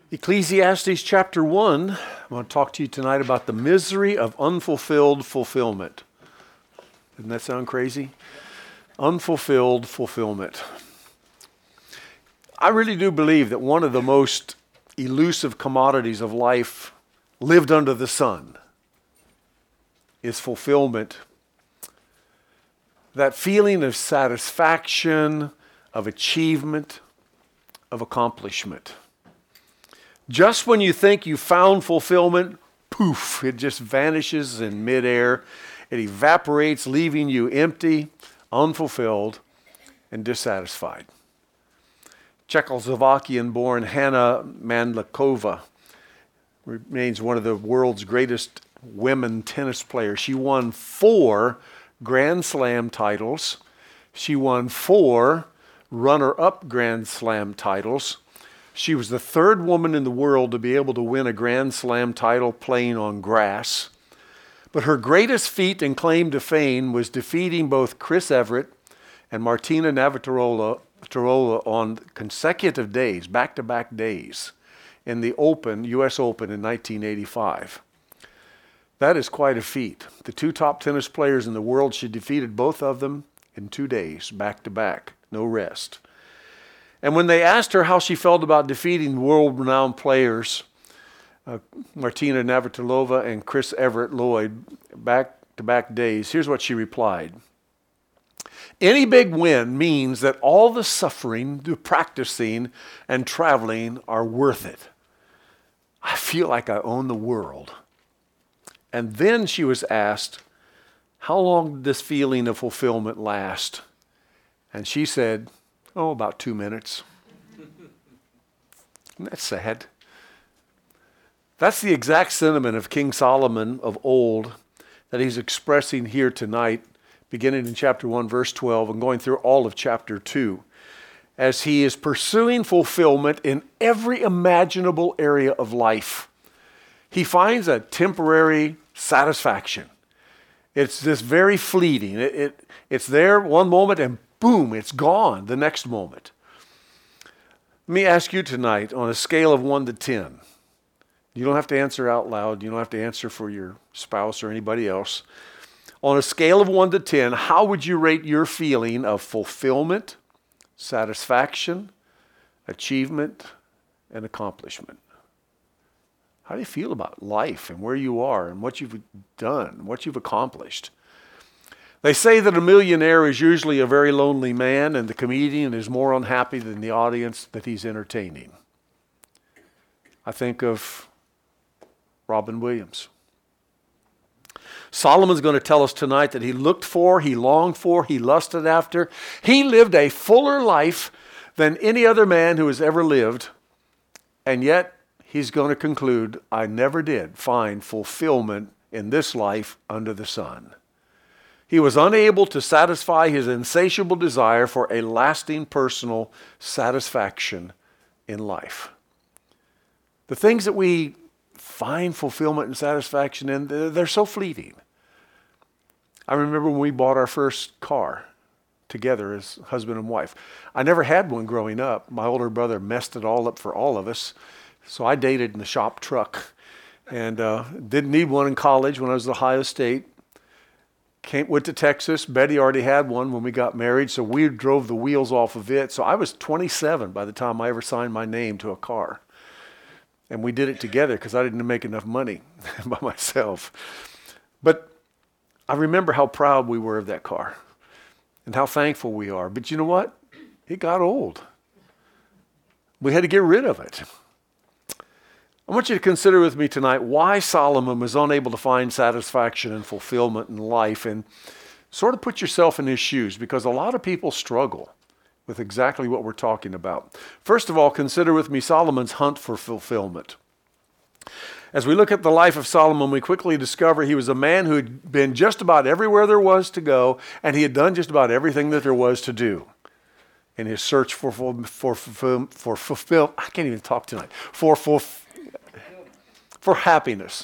Ecclesiastes chapter 1, I want to talk to you tonight about the misery of unfulfilled fulfillment. Doesn't that sound crazy? Unfulfilled fulfillment. I really do believe that one of the most elusive commodities of life lived under the sun is fulfillment. That feeling of satisfaction, of achievement, of accomplishment. Just when you think you found fulfillment, poof, it just vanishes in midair. It evaporates, leaving you empty, unfulfilled, and dissatisfied. Czechoslovakian-born Hana Mandlikova remains one of the world's greatest women tennis players. She won 4 Grand Slam titles. She won 4 runner-up Grand Slam titles. She was the 3rd woman in the world to be able to win a Grand Slam title playing on grass. But her greatest feat and claim to fame was defeating both Chris Evert and Martina Navratilova on consecutive days, back-to-back days, in the U.S. Open in 1985. That is quite a feat. The 2 top tennis players in the world, she defeated both of them in 2 days, back-to-back, no rest. And when they asked her how she felt about defeating world-renowned players, Martina Navratilova and Chris Evert Lloyd, back-to-back days, here's what she replied. Any big win means that all the suffering, the practicing, and traveling are worth it. I feel like I own the world. And then she was asked, how long did this feeling of fulfillment last? And she said, about 2 minutes. That's sad. That's the exact sentiment of King Solomon of old that he's expressing here tonight, beginning in chapter 1, verse 12, and going through all of chapter 2, as he is pursuing fulfillment in every imaginable area of life. He finds a temporary satisfaction. It's this very fleeting. It's there one moment and boom, it's gone the next moment. Let me ask you tonight, on a scale of 1 to 10, you don't have to answer out loud, you don't have to answer for your spouse or anybody else. On a scale of 1 to 10, how would you rate your feeling of fulfillment, satisfaction, achievement, and accomplishment? How do you feel about life and where you are and what you've done, what you've accomplished? They say that a millionaire is usually a very lonely man, and the comedian is more unhappy than the audience that he's entertaining. I think of Robin Williams. Solomon's going to tell us tonight that he looked for, he longed for, he lusted after. He lived a fuller life than any other man who has ever lived, and yet he's going to conclude, I never did find fulfillment in this life under the sun. He was unable to satisfy his insatiable desire for a lasting personal satisfaction in life. The things that we find fulfillment and satisfaction in, they're so fleeting. I remember when we bought our first car together as husband and wife. I never had one growing up. My older brother messed it all up for all of us. So I dated in the shop truck and didn't need one in college when I was at Ohio State. Went to Texas. Betty already had one when we got married, so we drove the wheels off of it. So I was 27 by the time I ever signed my name to a car. And we did it together because I didn't make enough money by myself. But I remember how proud we were of that car and how thankful we are. But you know what? It got old. We had to get rid of it. I want you to consider with me tonight why Solomon was unable to find satisfaction and fulfillment in life, and sort of put yourself in his shoes, because a lot of people struggle with exactly what we're talking about. First of all, consider with me Solomon's hunt for fulfillment. As we look at the life of Solomon, we quickly discover he was a man who had been just about everywhere there was to go, and he had done just about everything that there was to do in his search for fulfillment. I can't even talk tonight. For happiness.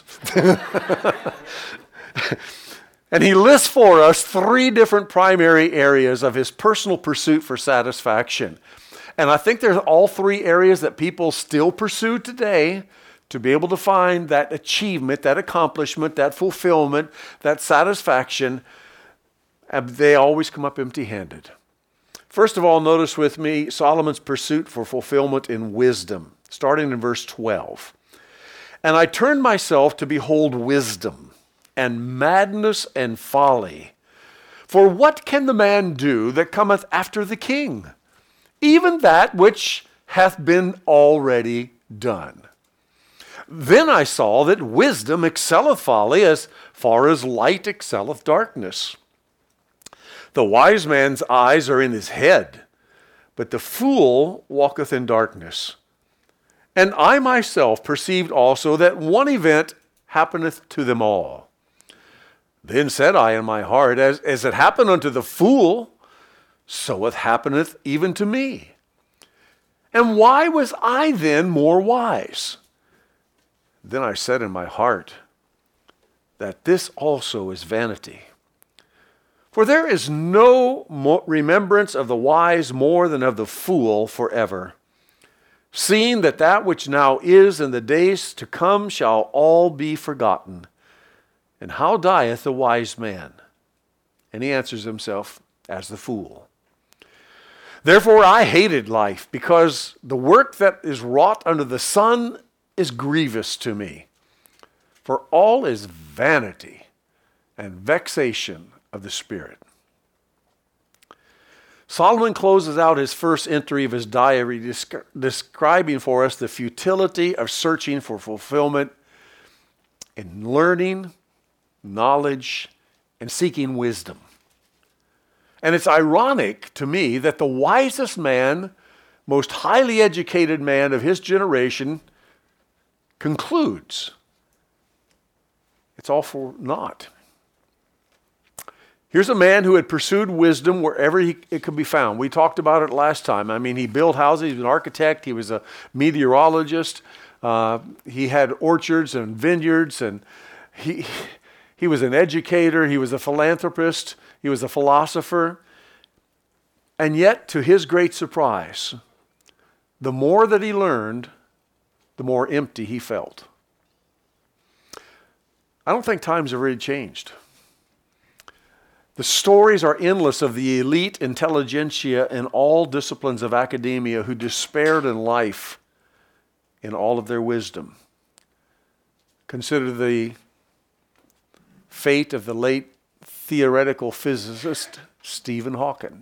And he lists for us 3 different primary areas of his personal pursuit for satisfaction. And I think there's all three areas that people still pursue today to be able to find that achievement, that accomplishment, that fulfillment, that satisfaction. And they always come up empty-handed. First of all, notice with me Solomon's pursuit for fulfillment in wisdom, starting in verse 12. And I turned myself to behold wisdom and madness and folly. For what can the man do that cometh after the king? Even that which hath been already done. Then I saw that wisdom excelleth folly as far as light excelleth darkness. The wise man's eyes are in his head, but the fool walketh in darkness. And I myself perceived also that one event happeneth to them all. Then said I in my heart, as it happened unto the fool, so it happeneth even to me. And why was I then more wise? Then I said in my heart, that this also is vanity. For there is no remembrance of the wise more than of the fool forever. Seeing that that which now is in the days to come shall all be forgotten. And how dieth the wise man? And he answers himself, as the fool. Therefore I hated life, because the work that is wrought under the sun is grievous to me. For all is vanity and vexation of the spirit. Solomon closes out his first entry of his diary describing for us the futility of searching for fulfillment in learning, knowledge, and seeking wisdom. And it's ironic to me that the wisest man, most highly educated man of his generation concludes, it's all for naught. Here's a man who had pursued wisdom wherever it could be found. We talked about it last time. I mean, he built houses, he was an architect, he was a meteorologist, he had orchards and vineyards, and he was an educator, he was a philanthropist, he was a philosopher. And yet, to his great surprise, the more that he learned, the more empty he felt. I don't think times have really changed. The stories are endless of the elite intelligentsia in all disciplines of academia who despaired in life in all of their wisdom. Consider the fate of the late theoretical physicist Stephen Hawking.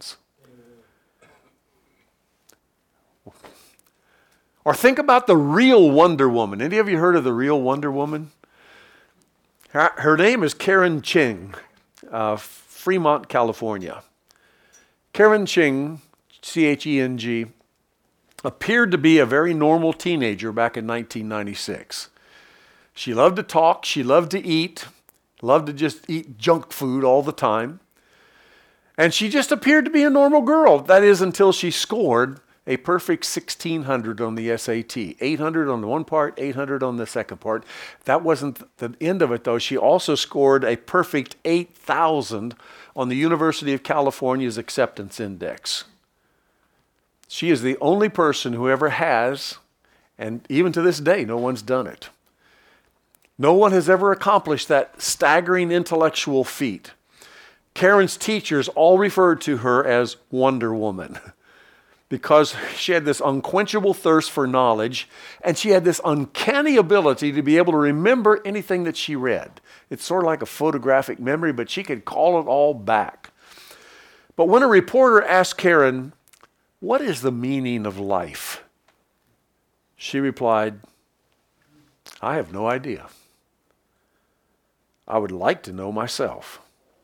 Or think about the real Wonder Woman. Any of you heard of the real Wonder Woman? Her name is Karen Ching, Fremont, California. Karen Ching, C-H-E-N-G, appeared to be a very normal teenager back in 1996. She loved to talk, she loved to eat, loved to just eat junk food all the time. And she just appeared to be a normal girl. That is, until she scored a perfect 1,600 on the SAT. 800 on the one part, 800 on the second part. That wasn't the end of it, though. She also scored a perfect 8,000 on the University of California's acceptance index. She is the only person who ever has, and even to this day, no one's done it. No one has ever accomplished that staggering intellectual feat. Karen's teachers all referred to her as Wonder Woman, because she had this unquenchable thirst for knowledge, and she had this uncanny ability to be able to remember anything that she read. It's sort of like a photographic memory, but she could call it all back. But when a reporter asked Karen, "What is the meaning of life?" she replied, "I have no idea. I would like to know myself."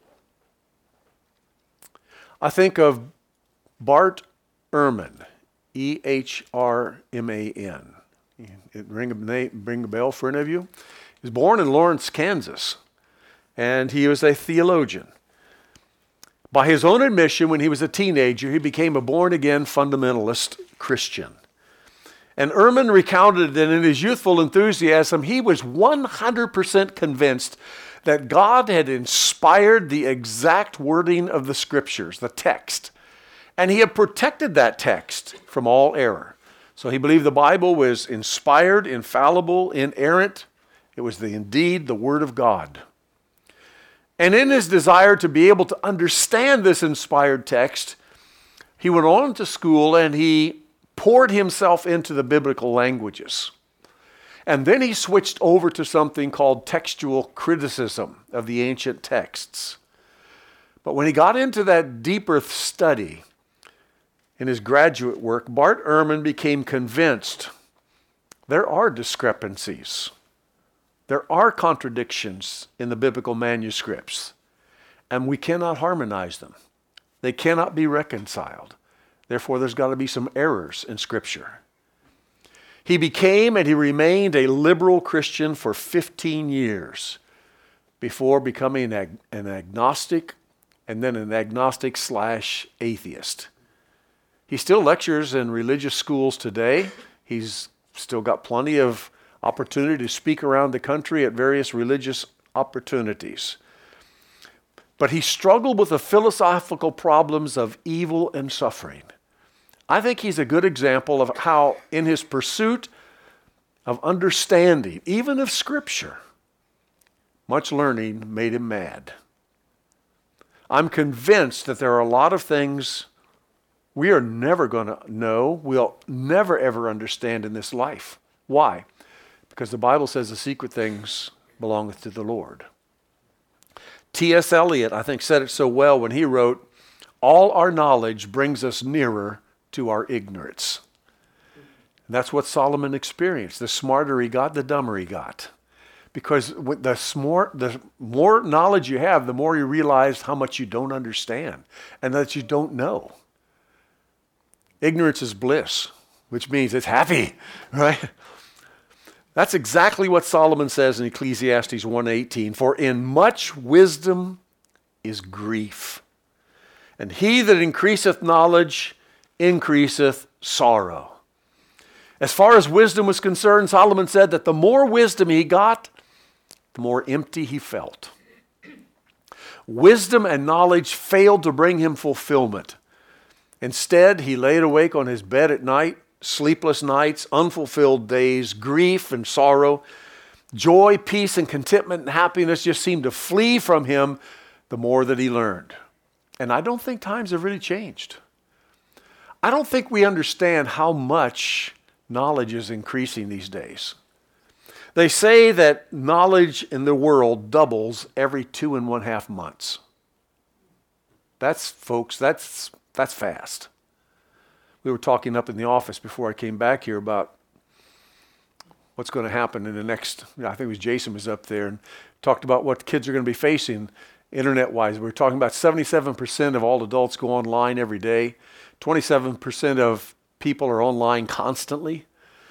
I think of Bart Ehrman, E-H-R-M-A-N. It ring a bell for any of you? He was born in Lawrence, Kansas, and he was a theologian. By his own admission, when he was a teenager, he became a born-again fundamentalist Christian. And Ehrman recounted that in his youthful enthusiasm, he was 100% convinced that God had inspired the exact wording of the scriptures, the text, And he had protected that text from all error. So he believed the Bible was inspired, infallible, inerrant. It was indeed the Word of God. And in his desire to be able to understand this inspired text, he went on to school and he poured himself into the biblical languages. And then he switched over to something called textual criticism of the ancient texts. But when he got into that deeper study in his graduate work, Bart Ehrman became convinced there are discrepancies. There are contradictions in the biblical manuscripts, and we cannot harmonize them. They cannot be reconciled. Therefore, there's got to be some errors in Scripture. He became and he remained a liberal Christian for 15 years before becoming an agnostic and then an agnostic/atheist. He still lectures in religious schools today. He's still got plenty of opportunity to speak around the country at various religious opportunities. But he struggled with the philosophical problems of evil and suffering. I think he's a good example of how, in his pursuit of understanding, even of Scripture, much learning made him mad. I'm convinced that there are a lot of things we are never going to know, we'll never ever understand in this life. Why? Because the Bible says the secret things belongeth to the Lord. T.S. Eliot, I think, said it so well when he wrote, "All our knowledge brings us nearer to our ignorance." And that's what Solomon experienced. The smarter he got, the dumber he got. Because the more knowledge you have, the more you realize how much you don't understand and that you don't know. Ignorance is bliss, which means it's happy, right? That's exactly what Solomon says in Ecclesiastes 1:18. "For in much wisdom is grief, and he that increaseth knowledge increaseth sorrow." As far as wisdom was concerned, Solomon said that the more wisdom he got, the more empty he felt. Wisdom and knowledge failed to bring him fulfillment. Instead, he laid awake on his bed at night, sleepless nights, unfulfilled days, grief and sorrow. Joy, peace, and contentment and happiness just seemed to flee from him the more that he learned. And I don't think times have really changed. I don't think we understand how much knowledge is increasing these days. They say that knowledge in the world doubles every 2.5 months. That's fast. We were talking up in the office before I came back here about what's going to happen in the next, I think it was Jason was up there and talked about what kids are going to be facing internet-wise. We were talking about 77% of all adults go online every day. 27% of people are online constantly.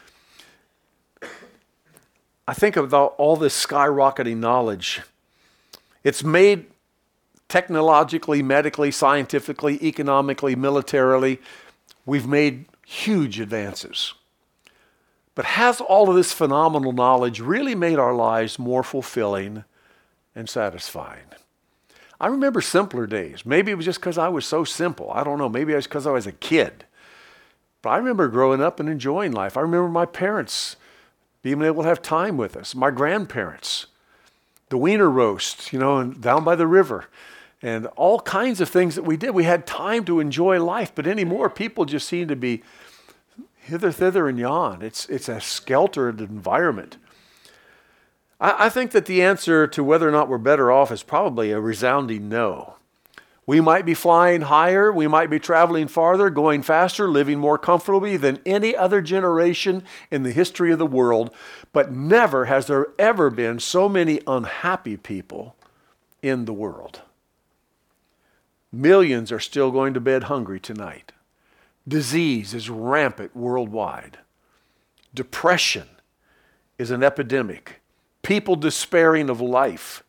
I think about all this skyrocketing knowledge. It's made technologically, medically, scientifically, economically, militarily, we've made huge advances. But has all of this phenomenal knowledge really made our lives more fulfilling and satisfying? I remember simpler days. Maybe it was just because I was so simple. I don't know. Maybe it was because I was a kid. But I remember growing up and enjoying life. I remember my parents being able to have time with us, my grandparents, the wiener roast, and down by the river, and all kinds of things that we did. We had time to enjoy life, but anymore, people just seem to be hither, thither, and yon. It's a skeltered environment. I think that the answer to whether or not we're better off is probably a resounding no. We might be flying higher, we might be traveling farther, going faster, living more comfortably than any other generation in the history of the world, but never has there ever been so many unhappy people in the world. Millions are still going to bed hungry tonight. Disease is rampant worldwide. Depression is an epidemic. People despairing of life.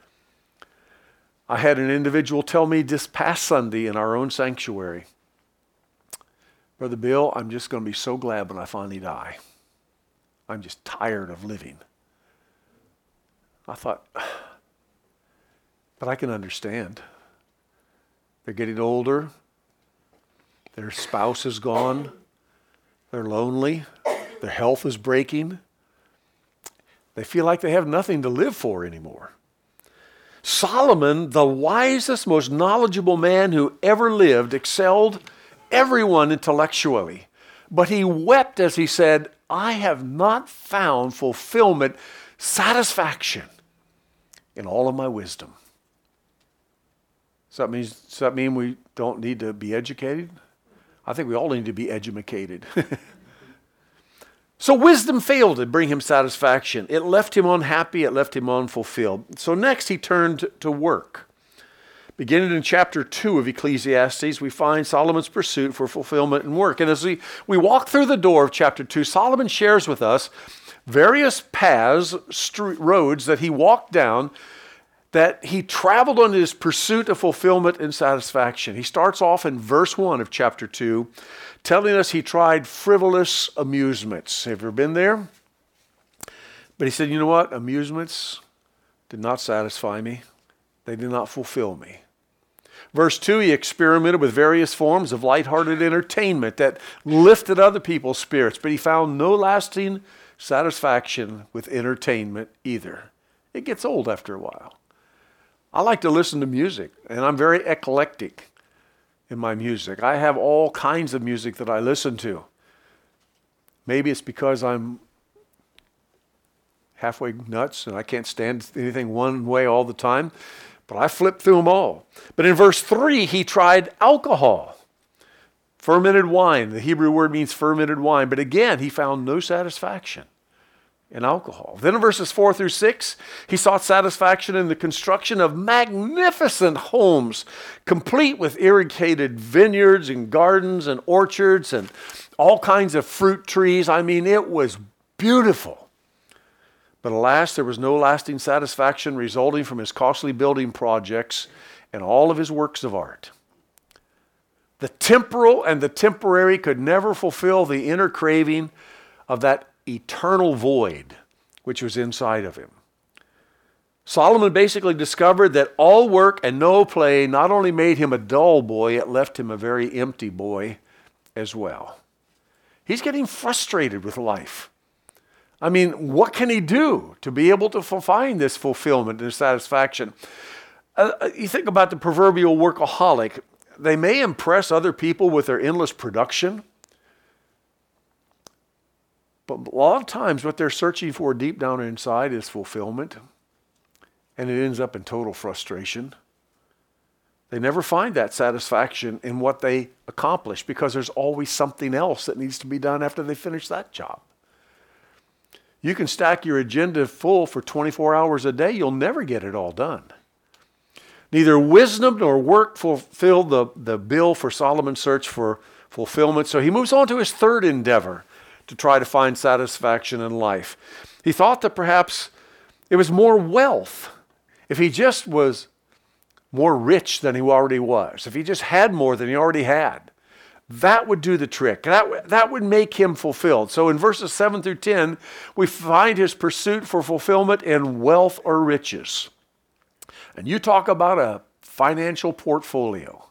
I had an individual tell me this past Sunday in our own sanctuary, "Brother Bill, I'm just going to be so glad when I finally die. I'm just tired of living." I thought, but I can understand. They're getting older. Their spouse is gone. They're lonely. Their health is breaking. They feel like they have nothing to live for anymore. Solomon, the wisest, most knowledgeable man who ever lived, excelled everyone intellectually. But he wept as he said, I have not found fulfillment, satisfaction in all of my wisdom. Does that mean we don't need to be educated? I think we all need to be educated. So wisdom failed to bring him satisfaction. It left him unhappy. It left him unfulfilled. So next he turned to work. Beginning in chapter 2 of Ecclesiastes, we find Solomon's pursuit for fulfillment and work. And as we walk through the door of chapter 2, Solomon shares with us various paths, roads that he walked down, that he traveled on his pursuit of fulfillment and satisfaction. He starts off in verse 1 of chapter 2, telling us he tried frivolous amusements. Have you ever been there? But he said, you know what? Amusements did not satisfy me. They did not fulfill me. Verse 2, he experimented with various forms of lighthearted entertainment that lifted other people's spirits, but he found no lasting satisfaction with entertainment either. It gets old after a while. I like to listen to music, and I'm very eclectic in my music. I have all kinds of music that I listen to. Maybe it's because I'm halfway nuts and I can't stand anything one way all the time, but I flip through them all. But in verse 3, he tried alcohol, fermented wine. The Hebrew word means fermented wine, but again, he found no satisfaction in alcohol. Then in verses 4 through 6, he sought satisfaction in the construction of magnificent homes, complete with irrigated vineyards and gardens and orchards and all kinds of fruit trees. I mean, it was beautiful. But alas, there was no lasting satisfaction resulting from his costly building projects and all of his works of art. The temporal and the temporary could never fulfill the inner craving of that eternal void which was inside of him. Solomon basically discovered that all work and no play not only made him a dull boy, it left him a very empty boy as well. He's getting frustrated with life. I mean, what can he do to be able to find this fulfillment and satisfaction? You think about the proverbial workaholic. They may impress other people with their endless production, but a lot of times what they're searching for deep down inside is fulfillment, and it ends up in total frustration. They never find that satisfaction in what they accomplish because there's always something else that needs to be done after they finish that job. You can stack your agenda full for 24 hours a day, you'll never get it all done. Neither wisdom nor work fulfilled the bill for Solomon's search for fulfillment, so he moves on to his third endeavor to try to find satisfaction in life. He thought that perhaps it was more wealth. If he just was more rich than he already was, if he just had more than he already had, that would do the trick. That would make him fulfilled. So in verses 7 through 10, we find his pursuit for fulfillment in wealth or riches. And you talk about a financial portfolio.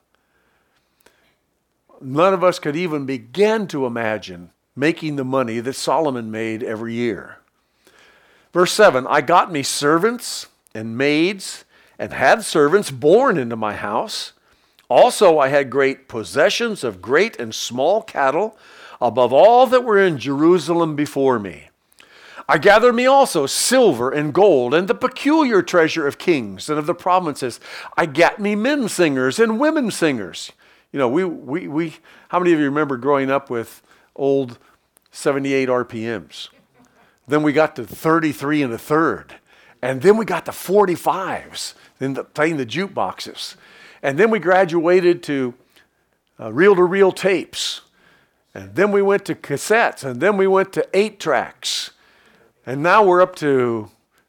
None of us could even begin to imagine making the money that Solomon made every year. Verse 7, I got me servants and maids and had servants born into my house. Also I had great possessions of great and small cattle, above all that were in Jerusalem before me. I gathered me also silver and gold and the peculiar treasure of kings and of the provinces. I got me men singers and women singers. You know, we how many of you remember growing up with old 78 RPMs? Then we got to 33 and a third. And then we got to 45s, playing the jukeboxes. And then we graduated to reel-to-reel tapes. And then we went to cassettes. And then we went to 8-tracks. And now we're up to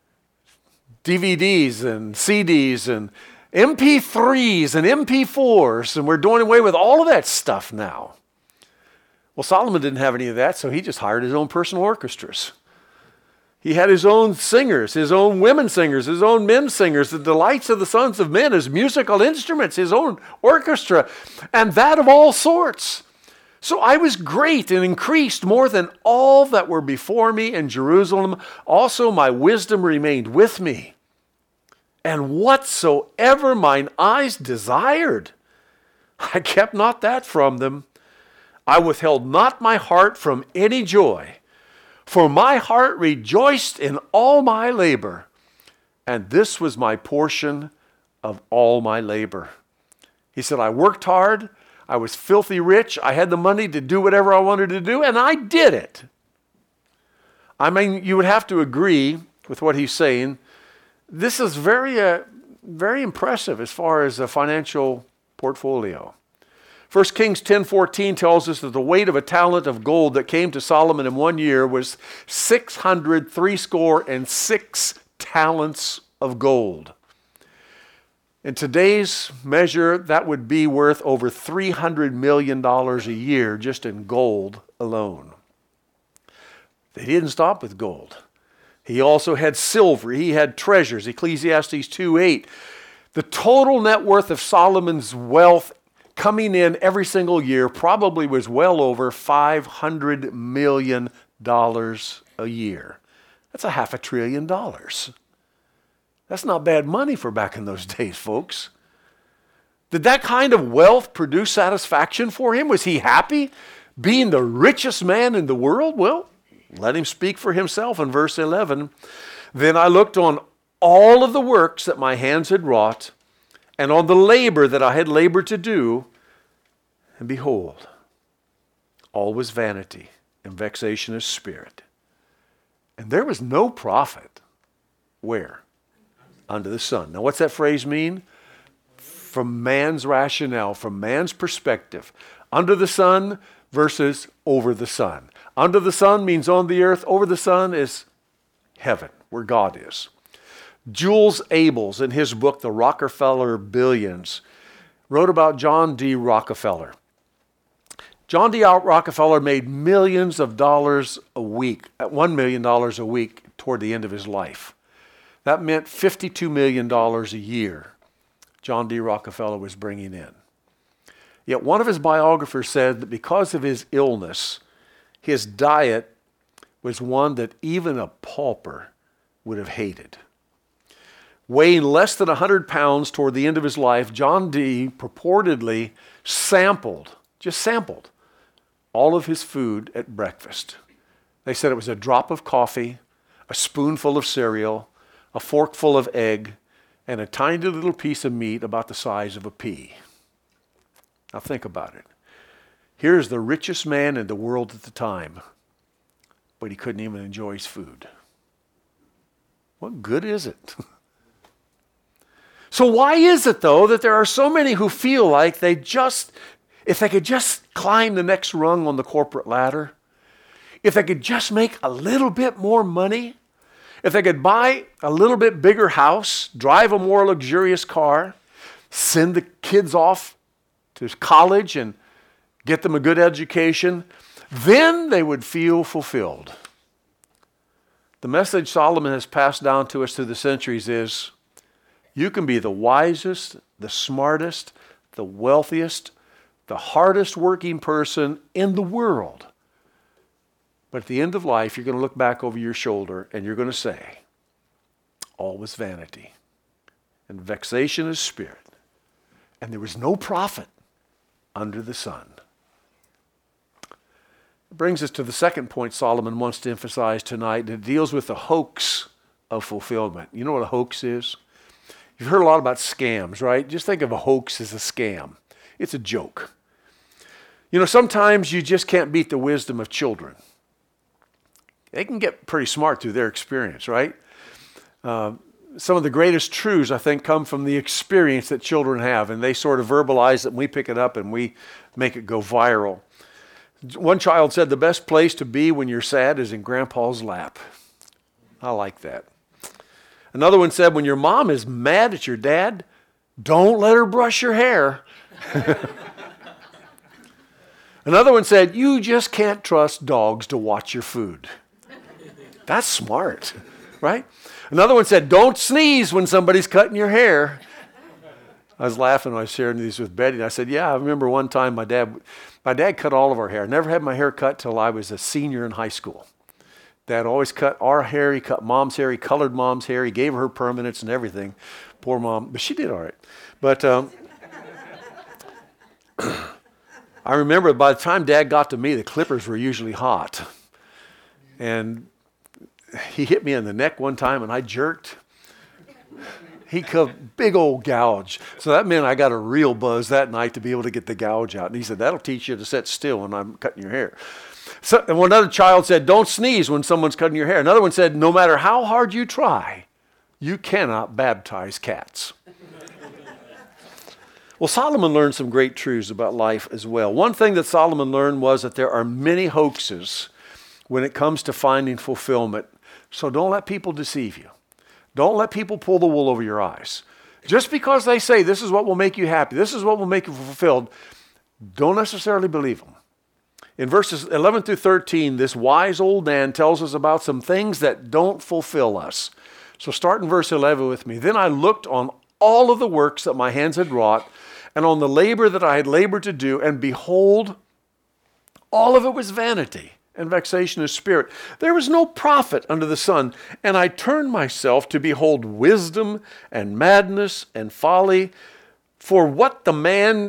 DVDs and CDs and MP3s and MP4s. And we're doing away with all of that stuff now. Well, Solomon didn't have any of that, so he just hired his own personal orchestras. He had his own singers, his own women singers, his own men singers, the delights of the sons of men, his musical instruments, his own orchestra, and that of all sorts. So I was great and increased more than all that were before me in Jerusalem. Also my wisdom remained with me. And whatsoever mine eyes desired, I kept not that from them. I withheld not my heart from any joy, for my heart rejoiced in all my labor, and this was my portion of all my labor. He said, I worked hard, I was filthy rich, I had the money to do whatever I wanted to do, and I did it. I mean, you would have to agree with what he's saying. This is very impressive as far as a financial portfolio. 1 Kings 10:14 tells us that the weight of a talent of gold that came to Solomon in 1 year was 666 talents of gold. In today's measure, that would be worth over $300 million a year just in gold alone. They didn't stop with gold. He also had silver. He had treasures. Ecclesiastes 2:8. The total net worth of Solomon's wealth coming in every single year probably was well over $500 million a year. That's $500 billion. That's not bad money for back in those days, folks. Did that kind of wealth produce satisfaction for him? Was he happy being the richest man in the world? Well, let him speak for himself in verse 11. Then I looked on all of the works that my hands had wrought, and on the labor that I had labored to do, and behold, all was vanity and vexation of spirit. And there was no profit. Where? Under the sun. Now what's that phrase mean? From man's rationale, from man's perspective. Under the sun versus over the sun. Under the sun means on the earth. Over the sun is heaven, where God is. Jules Abels, in his book, The Rockefeller Billions, wrote about John D. Rockefeller. John D. Rockefeller made millions of dollars a week, $1 million a week toward the end of his life. That meant $52 million a year John D. Rockefeller was bringing in. Yet one of his biographers said that because of his illness, his diet was one that even a pauper would have hated. Weighing less than 100 pounds toward the end of his life, John D. purportedly just sampled, all of his food at breakfast. They said it was a drop of coffee, a spoonful of cereal, a forkful of egg, and a tiny little piece of meat about the size of a pea. Now think about it. Here's the richest man in the world at the time, but he couldn't even enjoy his food. What good is it? So why is it, though, that there are so many who feel like if they could just climb the next rung on the corporate ladder, if they could just make a little bit more money, if they could buy a little bit bigger house, drive a more luxurious car, send the kids off to college and get them a good education, then they would feel fulfilled. The message Solomon has passed down to us through the centuries is, you can be the wisest, the smartest, the wealthiest, the hardest working person in the world. But at the end of life, you're going to look back over your shoulder and you're going to say, all was vanity and vexation of spirit, and there was no profit under the sun. It brings us to the second point Solomon wants to emphasize tonight, and it deals with the hoax of fulfillment. You know what a hoax is? You've heard a lot about scams, right? Just think of a hoax as a scam. It's a joke. You know, sometimes you just can't beat the wisdom of children. They can get pretty smart through their experience, right? Some of the greatest truths, I think, come from the experience that children have, and they sort of verbalize it, and we pick it up, and we make it go viral. One child said, the best place to be when you're sad is in Grandpa's lap. I like that. Another one said, when your mom is mad at your dad, don't let her brush your hair. Another one said, you just can't trust dogs to watch your food. That's smart, right? Another one said, don't sneeze when somebody's cutting your hair. I was laughing when I was sharing these with Betty, and I said, yeah, I remember one time my dad cut all of our hair. I never had my hair cut till I was a senior in high school. Dad always cut our hair. He cut Mom's hair. He colored Mom's hair. He gave her permanents and everything. Poor Mom, but she did all right. But I remember by the time Dad got to me, the clippers were usually hot. And he hit me in the neck one time, and I jerked. He cut a big old gouge. So that meant I got a real buzz that night to be able to get the gouge out. And he said, that'll teach you to sit still when I'm cutting your hair. So, and one other child said, don't sneeze when someone's cutting your hair. Another one said, no matter how hard you try, you cannot baptize cats. Well, Solomon learned some great truths about life as well. One thing that Solomon learned was that there are many hoaxes when it comes to finding fulfillment. So don't let people deceive you. Don't let people pull the wool over your eyes. Just because they say this is what will make you happy, this is what will make you fulfilled, don't necessarily believe them. In verses 11 through 13, this wise old man tells us about some things that don't fulfill us. So start in verse 11 with me. Then I looked on all of the works that my hands had wrought, and on the labor that I had labored to do, and behold, all of it was vanity and vexation of spirit. There was no profit under the sun. And I turned myself to behold wisdom and madness and folly. For what the man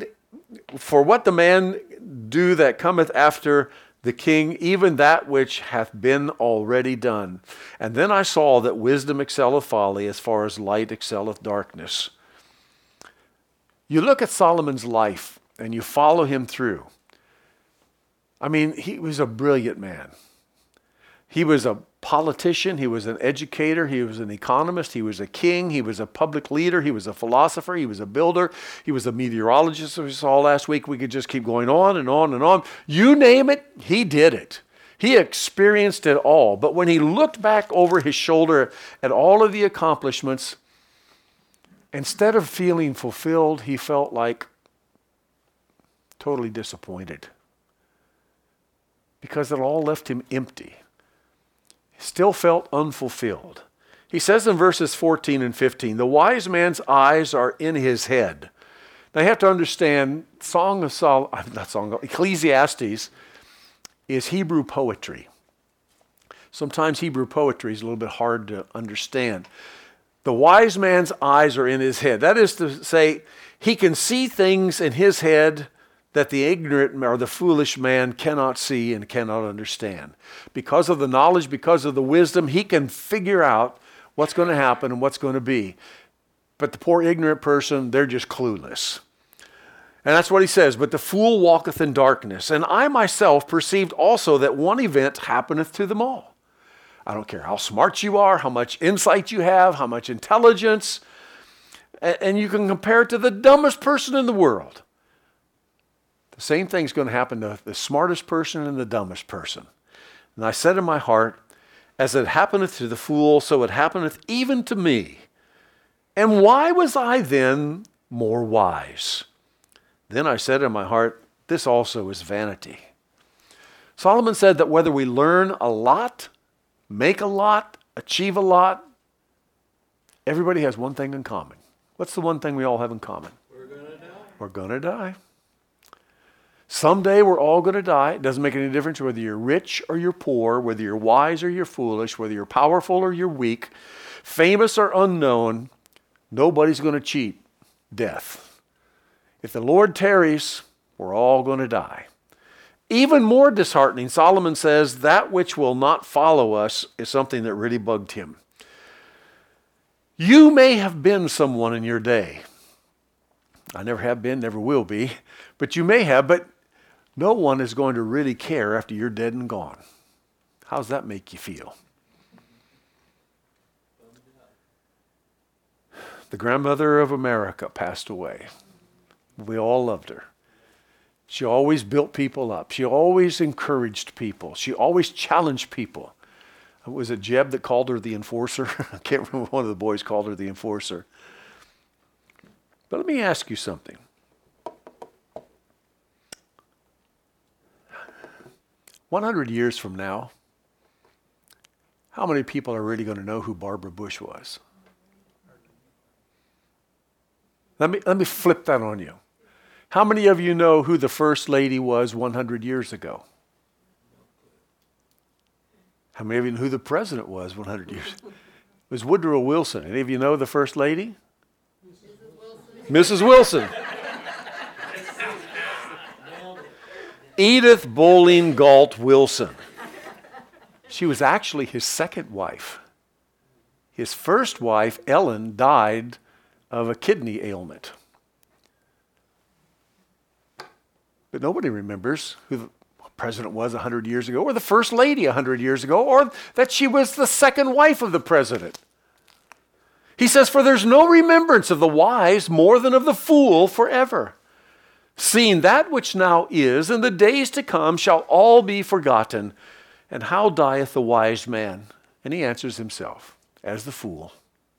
do that cometh after the king, even that which hath been already done. And then I saw that wisdom excelleth folly, as far as light excelleth darkness. You look at Solomon's life and you follow him through. I mean, he was a brilliant man. He was a politician. He was an educator. He was an economist. He was a king. He was a public leader. He was a philosopher. He was a builder. He was a meteorologist, as we saw last week. We could just keep going on and on and on. You name it, he did it. He experienced it all. But when he looked back over his shoulder at all of the accomplishments, instead of feeling fulfilled, he felt like totally disappointed. Because it all left him empty. He still felt unfulfilled. He says in verses 14 and 15, the wise man's eyes are in his head. Now you have to understand, Ecclesiastes is Hebrew poetry. Sometimes Hebrew poetry is a little bit hard to understand. The wise man's eyes are in his head. That is to say, he can see things in his head that the ignorant or the foolish man cannot see and cannot understand. Because of the knowledge, because of the wisdom, he can figure out what's going to happen and what's going to be. But the poor ignorant person, they're just clueless. And that's what he says, but the fool walketh in darkness. And I myself perceived also that one event happeneth to them all. I don't care how smart you are, how much insight you have, how much intelligence. And you can compare it to the dumbest person in the world. The same thing's going to happen to the smartest person and the dumbest person. And I said in my heart, as it happeneth to the fool, so it happeneth even to me. And why was I then more wise? Then I said in my heart, this also is vanity. Solomon said that whether we learn a lot, make a lot, achieve a lot, everybody has one thing in common. What's the one thing we all have in common? We're going to die. We're going to die. Someday we're all going to die. It doesn't make any difference whether you're rich or you're poor, whether you're wise or you're foolish, whether you're powerful or you're weak, famous or unknown. Nobody's going to cheat death. If the Lord tarries, we're all going to die. Even more disheartening, Solomon says, that which will not follow us is something that really bugged him. You may have been someone in your day. I never have been, never will be, but you may have, but no one is going to really care after you're dead and gone. How does that make you feel? The grandmother of America passed away. We all loved her. She always built people up. She always encouraged people. She always challenged people. Was it Jeb that called her the enforcer? I can't remember, one of the boys called her the enforcer. But let me ask you something. 100 years from now, How many people are really going to know who Barbara Bush was? Let me flip that on you. How many of you know who the first lady was 100 years ago? How many of you know who the president was 100 years ago? It was Woodrow Wilson. Any of you know the first lady? Mrs. Wilson. Edith Bowling Galt Wilson. She was actually his second wife. His first wife, Ellen, died of a kidney ailment. But nobody remembers who the president was 100 years ago, or the first lady 100 years ago, or that she was the second wife of the president. He says, "For there's no remembrance of the wise more than of the fool forever. Seeing that which now is, and the days to come shall all be forgotten. And how dieth the wise man?" And he answers himself, "As the fool.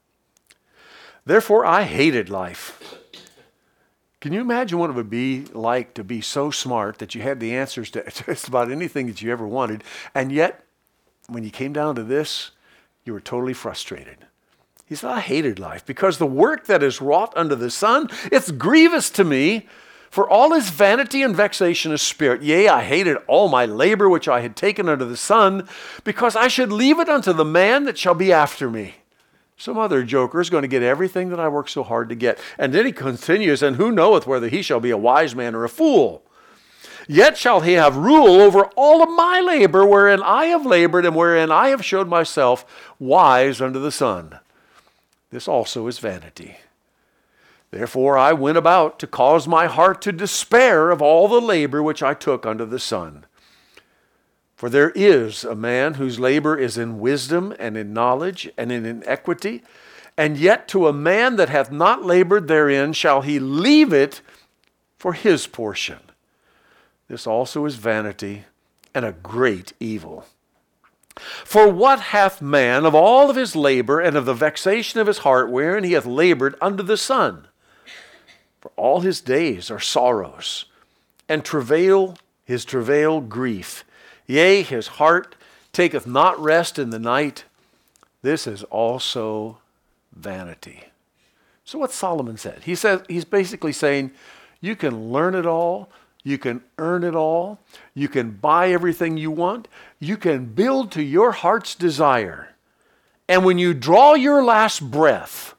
Therefore I hated life." Can you imagine what it would be like to be so smart that you had the answers to just about anything that you ever wanted, and yet when you came down to this, you were totally frustrated? He said, "I hated life, because the work that is wrought under the sun, it's grievous to me, for all is vanity and vexation of spirit. Yea, I hated all my labor which I had taken under the sun, because I should leave it unto the man that shall be after me." Some other joker is going to get everything that I worked so hard to get. And then he continues, "And who knoweth whether he shall be a wise man or a fool? Yet shall he have rule over all of my labor, wherein I have labored, and wherein I have showed myself wise under the sun. This also is vanity. Therefore I went about to cause my heart to despair of all the labor which I took under the sun. For there is a man whose labor is in wisdom and in knowledge and in equity, and yet to a man that hath not labored therein shall he leave it for his portion. This also is vanity and a great evil. For what hath man of all of his labor and of the vexation of his heart wherein he hath labored under the sun? For all his days are sorrows, and his travail grief. Yea, his heart taketh not rest in the night. This is also vanity." So what Solomon said, he's basically saying, you can learn it all, you can earn it all, you can buy everything you want, you can build to your heart's desire. And when you draw your last breath,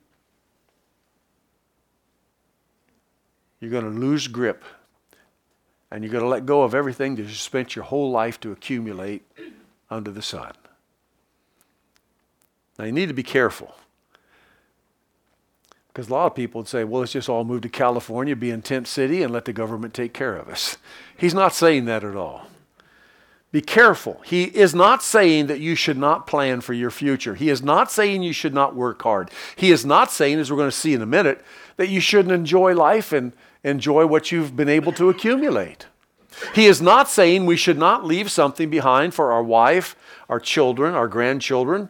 you're going to lose grip, and you're going to let go of everything that you spent your whole life to accumulate under the sun. Now you need to be careful, because a lot of people would say, well, let's just all move to California, be in Tent City, and let the government take care of us. He's not saying that at all. Be careful. He is not saying that you should not plan for your future. He is not saying you should not work hard. He is not saying, as we're going to see in a minute, that you shouldn't enjoy life and enjoy what you've been able to accumulate. He is not saying we should not leave something behind for our wife, our children, our grandchildren.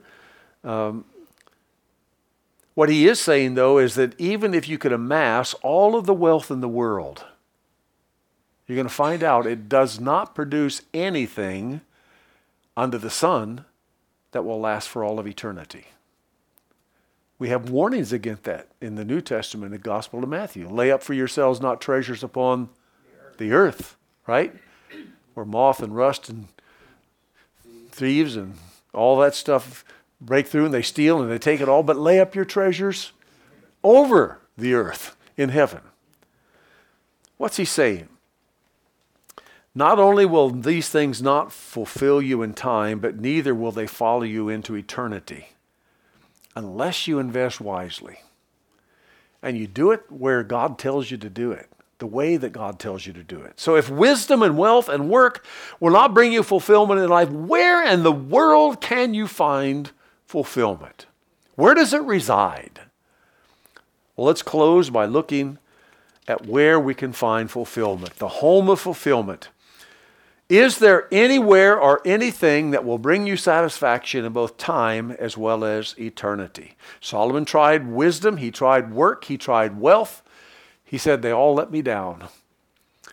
What he is saying, though, is that even if you could amass all of the wealth in the world, you're going to find out it does not produce anything under the sun that will last for all of eternity. We have warnings against that in the New Testament, the Gospel of Matthew. Lay up for yourselves not treasures upon the earth, right? Where moth and rust and thieves and all that stuff break through, and they steal and they take it all, but lay up your treasures over the earth in heaven. What's he saying? Not only will these things not fulfill you in time, but neither will they follow you into eternity unless you invest wisely. And you do it where God tells you to do it, the way that God tells you to do it. So if wisdom and wealth and work will not bring you fulfillment in life, where in the world can you find fulfillment? Where does it reside? Well, let's close by looking at where we can find fulfillment, the home of fulfillment. Is there anywhere or anything that will bring you satisfaction in both time as well as eternity? Solomon tried wisdom, he tried work, he tried wealth. He said, they all let me down.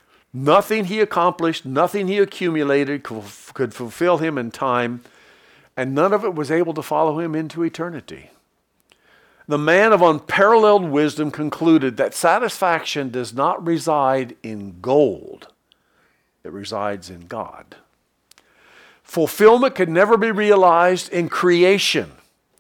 Nothing he accomplished, nothing he accumulated could fulfill him in time. and none of it was able to follow him into eternity. The man of unparalleled wisdom concluded that satisfaction does not reside in gold. It resides in God. Fulfillment can never be realized in creation,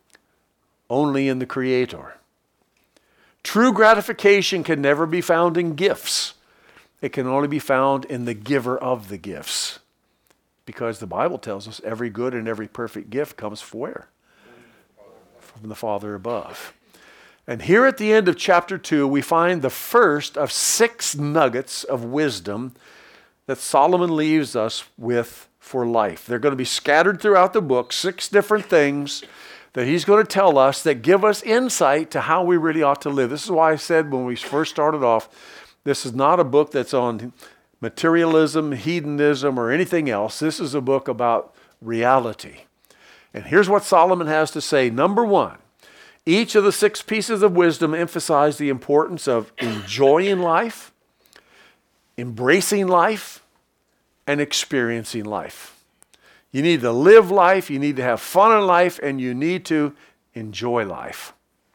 only in the Creator. True gratification can never be found in gifts. It can only be found in the giver of the gifts. Because the Bible tells us every good and every perfect gift comes from where? From the Father above. And here at the end of chapter 2, we find the first of 6 nuggets of wisdom that Solomon leaves us with for life. They're going to be scattered throughout the book, 6 different things that he's going to tell us that give us insight to how we really ought to live. This is why I said when we first started off, this is not a book that's on materialism, hedonism, or anything else. This is a book about reality. And here's what Solomon has to say. Number 1, each of the 6 pieces of wisdom emphasize the importance of enjoying life, embracing life, and experiencing life. You need to live life, you need to have fun in life, and you need to enjoy life.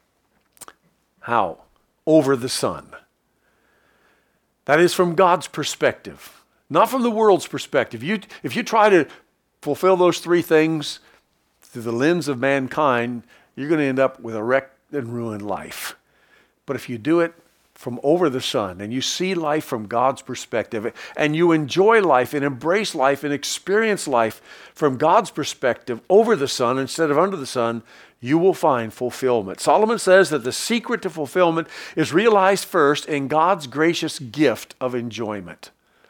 How? Over the sun. That is from God's perspective, not from the world's perspective. If you try to fulfill those 3 things through the lens of mankind, you're going to end up with a wrecked and ruined life. But if you do it from over the sun and you see life from God's perspective and you enjoy life and embrace life and experience life from God's perspective over the sun instead of under the sun, you will find fulfillment. Solomon says that the secret to fulfillment is realized first in God's gracious gift of enjoyment.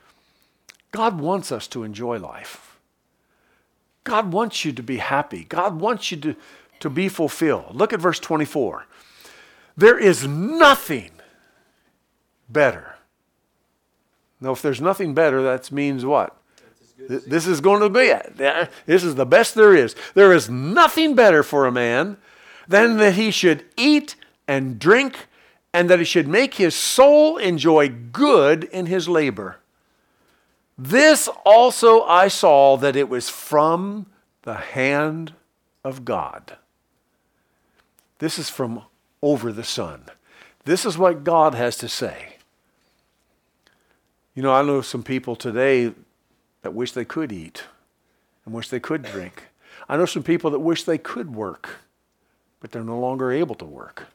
God wants us to enjoy life. God wants you to be happy. God wants you to be fulfilled. Look at verse 24. There is nothing better. Now, if there's nothing better, that means what? This is going to be it. This is the best there is. There is nothing better for a man than that he should eat and drink and that he should make his soul enjoy good in his labor. This also I saw that it was from the hand of God. This is from over the sun. This is what God has to say. You know, I know some people today that wish they could eat and wish they could drink. I know some people that wish they could work, but they're no longer able to work.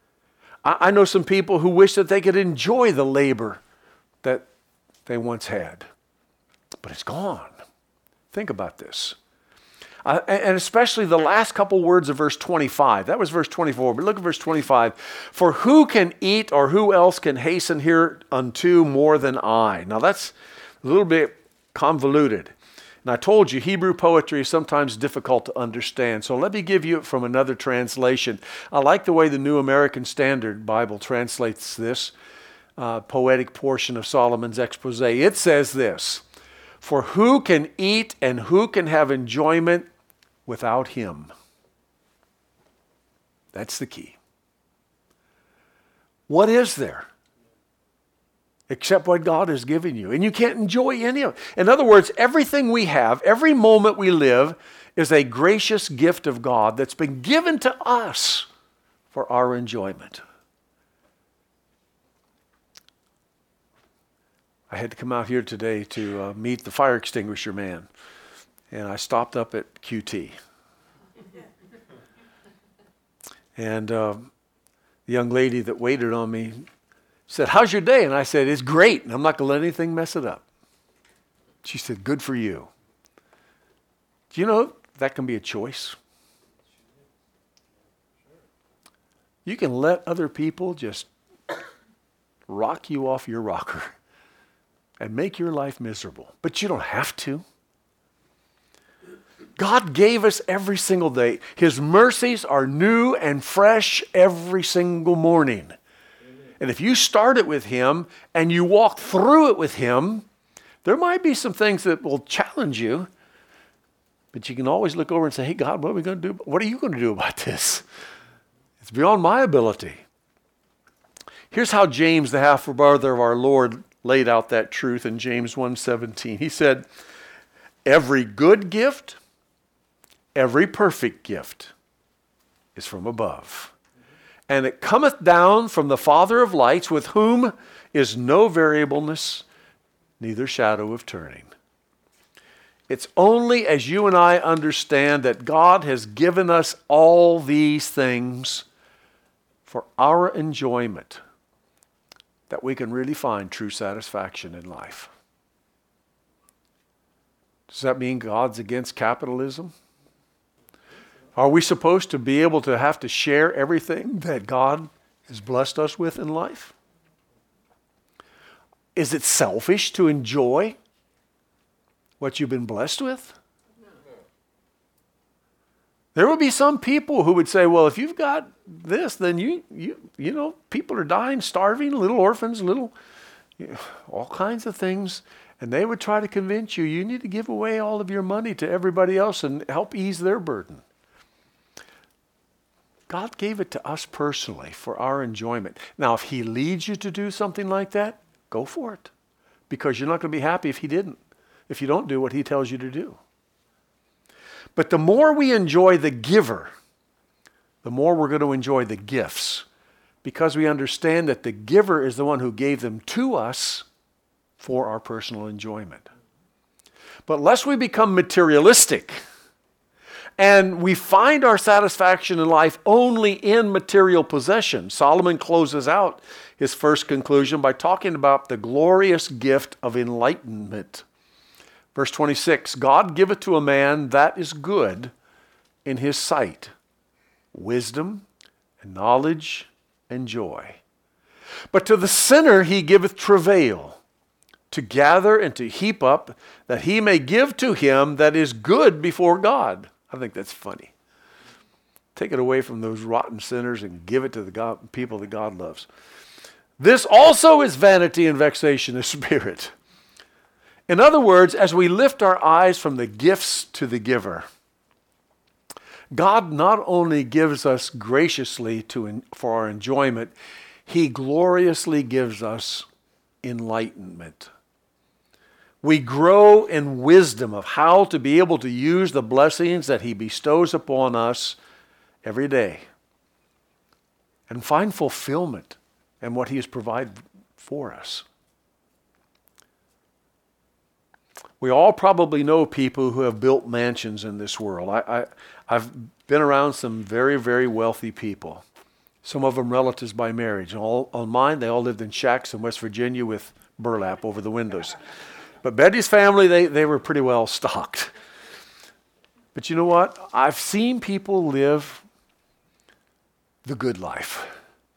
I know some people who wish that they could enjoy the labor that they once had, but it's gone. Think about this. And especially the last couple words of verse 25. That was verse 24, but look at verse 25. For who can eat or who else can hasten hereunto more than I? Now that's a little bit convoluted. And I told you Hebrew poetry is sometimes difficult to understand. So let me give you it from another translation. I like the way the New American Standard Bible translates this poetic portion of Solomon's expose. It says this: for who can eat and who can have enjoyment without him? That's the key. What is there except what God has given you? And you can't enjoy any of it. In other words, everything we have, every moment we live, is a gracious gift of God that's been given to us for our enjoyment. I had to come out here today to meet the fire extinguisher man, and I stopped up at QT. And the young lady that waited on me said, how's your day? And I said, it's great, and I'm not going to let anything mess it up. She said, good for you. Do you know that can be a choice? You can let other people just rock you off your rocker and make your life miserable, but you don't have to. God gave us every single day. His mercies are new and fresh every single morning. And if you start it with him and you walk through it with him, there might be some things that will challenge you, but you can always look over and say, hey, God, what are we going to do? What are you going to do about this? It's beyond my ability. Here's how James, the half-brother of our Lord, laid out that truth in James 1:17. He said, every good gift every perfect gift is from above. And it cometh down from the Father of lights, with whom is no variableness, neither shadow of turning. It's only as you and I understand that God has given us all these things for our enjoyment that we can really find true satisfaction in life. Does that mean God's against capitalism? Are we supposed to be able to have to share everything that God has blessed us with in life? Is it selfish to enjoy what you've been blessed with? There would be some people who would say, well, if you've got this, then you know, people are dying, starving, little orphans, all kinds of things. And they would try to convince you, you need to give away all of your money to everybody else and help ease their burden. God gave it to us personally for our enjoyment. Now, if he leads you to do something like that, go for it. Because you're not going to be happy if you don't do what he tells you to do. But the more we enjoy the giver, the more we're going to enjoy the gifts. Because we understand that the giver is the one who gave them to us for our personal enjoyment. But lest we become materialistic, and we find our satisfaction in life only in material possession. Solomon closes out his first conclusion by talking about the glorious gift of enlightenment. Verse 26, God giveth to a man that is good in his sight, wisdom and knowledge and joy. But to the sinner he giveth travail, to gather and to heap up, that he may give to him that is good before God. I think that's funny. Take it away from those rotten sinners and give it to the people that God loves. This also is vanity and vexation of spirit. In other words, as we lift our eyes from the gifts to the giver, God not only gives us graciously for our enjoyment, he gloriously gives us enlightenment. We grow in wisdom of how to be able to use the blessings that he bestows upon us every day and find fulfillment in what he has provided for us. We all probably know people who have built mansions in this world. I've been around some very, very wealthy people. Some of them relatives by marriage. On mine, they all lived in shacks in West Virginia with burlap over the windows. But Betty's family, they were pretty well stocked. But you know what? I've seen people live the good life.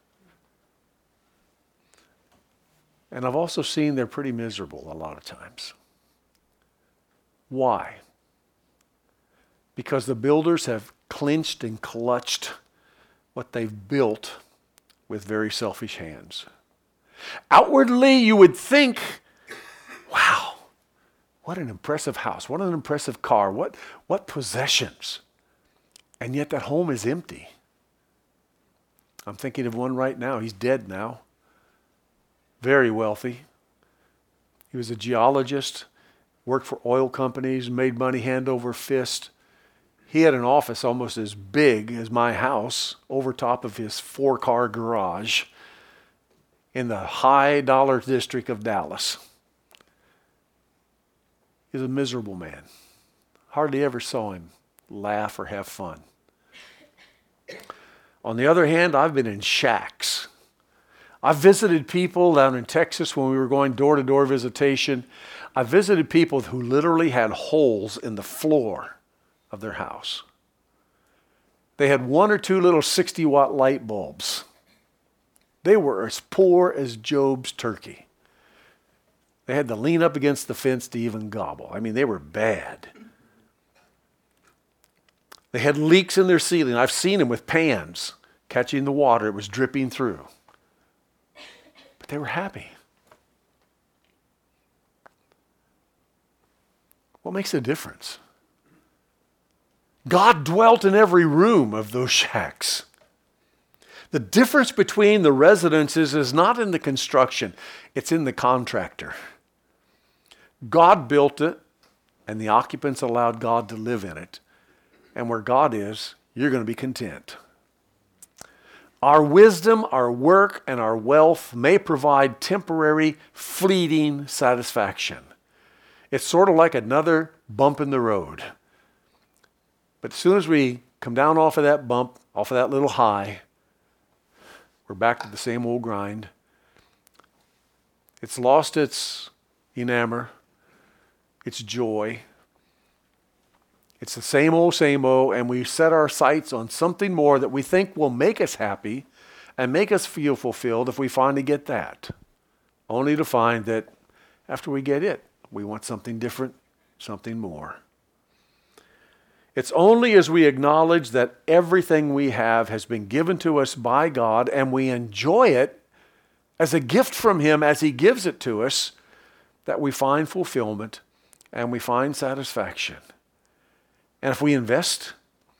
And I've also seen they're pretty miserable a lot of times. Why? Because the builders have clinched and clutched what they've built with very selfish hands. Outwardly, you would think, wow, what an impressive house, what an impressive car, what possessions. And yet that home is empty. I'm thinking of one right now. He's dead now. Very wealthy. He was a geologist, worked for oil companies, made money hand over fist. He had an office almost as big as my house over top of his 4-car garage in the high dollar district of Dallas. He's a miserable man. Hardly ever saw him laugh or have fun. On the other hand, I've been in shacks. I've visited people down in Texas when we were going door-to-door visitation. I visited people who literally had holes in the floor of their house. They had 1 or 2 little 60-watt light bulbs. They were as poor as Job's turkey. They had to lean up against the fence to even gobble. I mean, they were bad. They had leaks in their ceiling. I've seen them with pans catching the water. It was dripping through. But they were happy. What makes a difference? God dwelt in every room of those shacks. The difference between the residences is not in the construction, it's in the contractor. God built it, and the occupants allowed God to live in it. And where God is, you're going to be content. Our wisdom, our work, and our wealth may provide temporary, fleeting satisfaction. It's sort of like another bump in the road. But as soon as we come down off of that bump, off of that little high, we're back to the same old grind. It's lost its enamor, its joy. It's the same old, and we set our sights on something more that we think will make us happy and make us feel fulfilled if we finally get that. Only to find that after we get it, we want something different, something more. It's only as we acknowledge that everything we have has been given to us by God and we enjoy it as a gift from Him as He gives it to us that we find fulfillment and we find satisfaction. And if we invest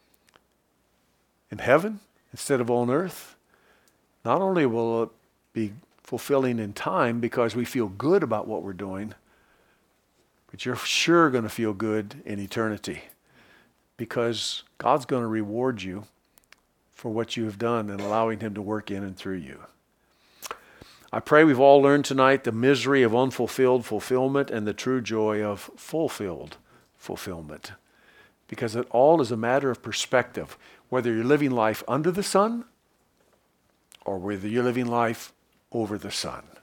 in heaven instead of on earth, not only will it be fulfilling in time because we feel good about what we're doing, but you're sure going to feel good in eternity because God's going to reward you for what you have done and allowing Him to work in and through you. I pray we've all learned tonight the misery of unfulfilled fulfillment and the true joy of fulfilled fulfillment. Because it all is a matter of perspective, whether you're living life under the sun or whether you're living life over the sun.